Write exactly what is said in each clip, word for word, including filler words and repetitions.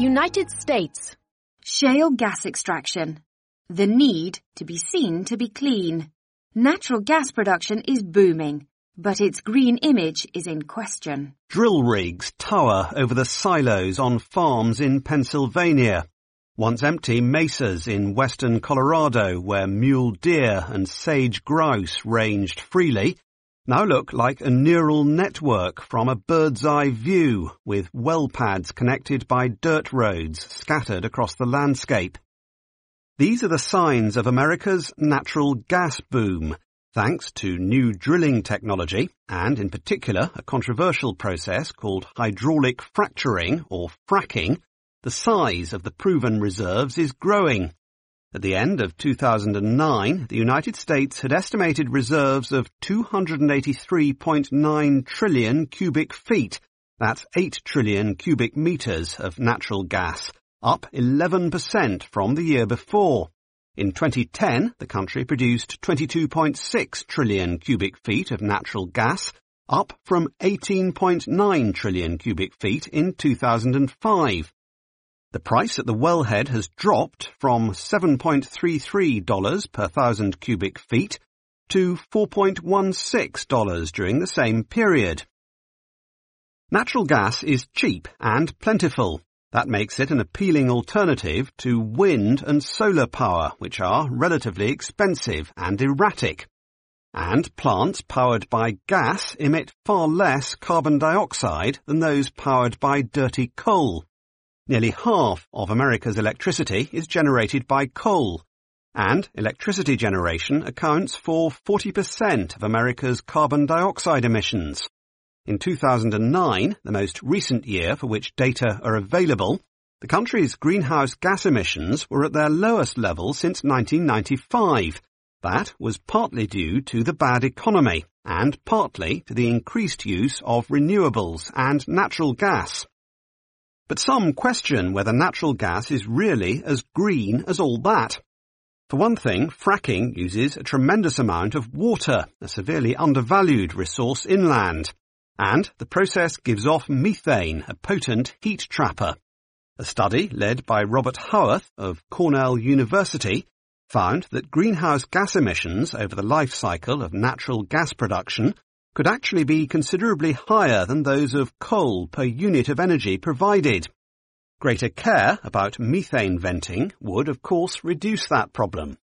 United States. Shale gas extraction. The need to be seen to be clean. Natural gas production is booming, but its green image is in question. Drill rigs tower over the silos on farms in Pennsylvania. Once empty mesas in western Colorado where mule deer and sage grouse ranged freely now look like a neural network from a bird's-eye view with well pads connected by dirt roads scattered across the landscape. These are the signs of America's natural gas boom, thanks to new drilling technology and, in particular, a controversial process called hydraulic fracturing or fracking. The size of the proven reserves is growing. At the end of two thousand nine, the United States had estimated reserves of two hundred eighty-three point nine trillion cubic feet. That's eight trillion cubic meters of natural gas, up eleven percent from the year before. In twenty ten, the country produced twenty-two point six trillion cubic feet of natural gas, up from eighteen point nine trillion cubic feet in two thousand five. The price at the wellhead has dropped from seven point three three dollars per thousand cubic feet to four point one six dollars during the same period. Natural gas is cheap and plentiful. That makes it an appealing alternative to wind and solar power, which are relatively expensive and erratic. And plants powered by gas emit far less carbon dioxide than those powered by dirty coal. Nearly half of America's electricity is generated by coal, and electricity generation accounts for forty percent of America's carbon dioxide emissions. In two thousand nine, the most recent year for which data are available, the country's greenhouse gas emissions were at their lowest level since nineteen ninety-five. That was partly due to the bad economy and partly to the increased use of renewables and natural gas. But some question whether natural gas is really as green as all that. For one thing, fracking uses a tremendous amount of water, a severely undervalued resource inland. And the process gives off methane, a potent heat trapper. A study led by Robert Howarth of Cornell University found that greenhouse gas emissions over the life cycle of natural gas production could actually be considerably higher than those of coal per unit of energy provided. Greater care about methane venting would, of course, reduce that problem.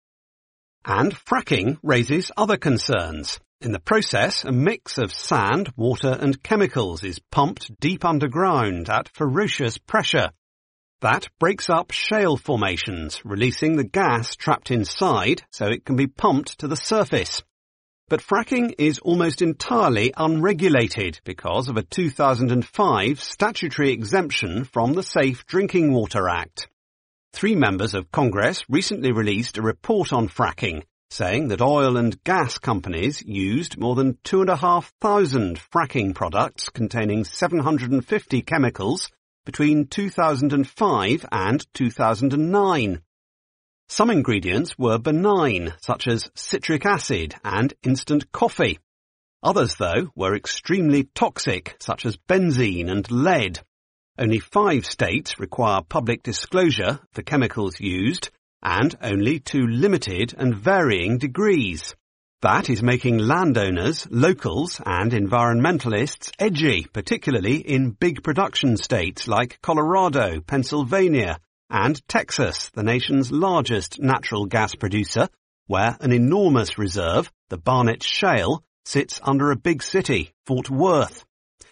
And fracking raises other concerns. In the process, a mix of sand, water and chemicals is pumped deep underground at ferocious pressure. That breaks up shale formations, releasing the gas trapped inside so it can be pumped to the surface. But fracking is almost entirely unregulated because of a two thousand five statutory exemption from the Safe Drinking Water Act. Three members of Congress recently released a report on fracking, saying that oil and gas companies used more than two and a half thousand fracking products containing seven hundred fifty chemicals between two thousand five and two thousand nine. Some ingredients were benign, such as citric acid and instant coffee. Others, though, were extremely toxic, such as benzene and lead. Only five states require public disclosure for chemicals used, and only to limited and varying degrees. That is making landowners, locals and environmentalists edgy, particularly in big production states like Colorado, Pennsylvania, and Texas, the nation's largest natural gas producer, where an enormous reserve, the Barnett Shale, sits under a big city, Fort Worth.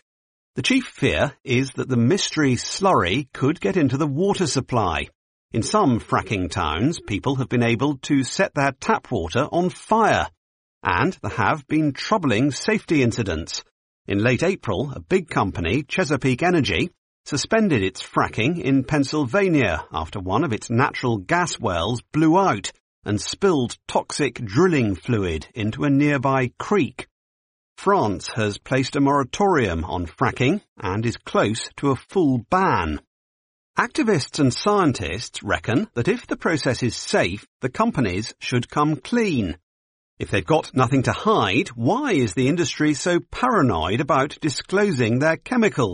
The chief fear is that the mystery slurry could get into the water supply. In some fracking towns, people have been able to set their tap water on fire, and there have been troubling safety incidents. In late April, a big company, Chesapeake Energy, suspended its fracking in Pennsylvania after one of its natural gas wells blew out and spilled toxic drilling fluid into a nearby creek. France has placed a moratorium on fracking and is close to a full ban. Activists and scientists reckon that if the process is safe, the companies should come clean. If they've got nothing to hide, why is the industry so paranoid about disclosing their chemicals?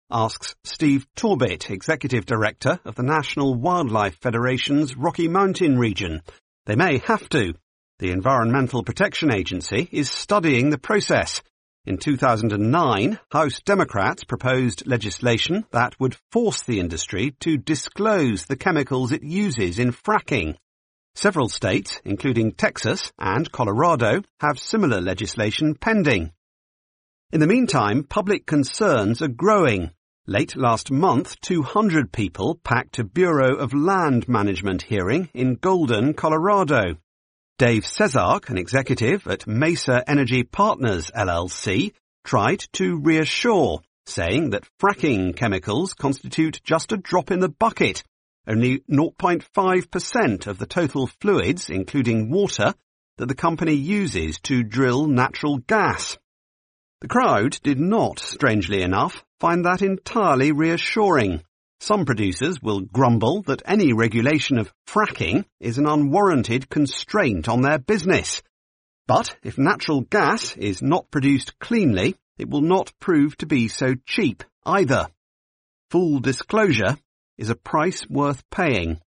asks Steve Torbett, Executive Director of the National Wildlife Federation's Rocky Mountain region. They may have to. The Environmental Protection Agency is studying the process. In two thousand nine, House Democrats proposed legislation that would force the industry to disclose the chemicals it uses in fracking. Several states, including Texas and Colorado, have similar legislation pending. In the meantime, public concerns are growing. Late last month, two hundred people packed a Bureau of Land Management hearing in Golden, Colorado. Dave Cesark, an executive at Mesa Energy Partners L L C, tried to reassure, saying that fracking chemicals constitute just a drop in the bucket, only zero point five percent of the total fluids, including water, that the company uses to drill natural gas. The crowd did not, strangely enough, find that entirely reassuring. Some producers will grumble that any regulation of fracking is an unwarranted constraint on their business. But if natural gas is not produced cleanly, it will not prove to be so cheap either. Full disclosure is a price worth paying.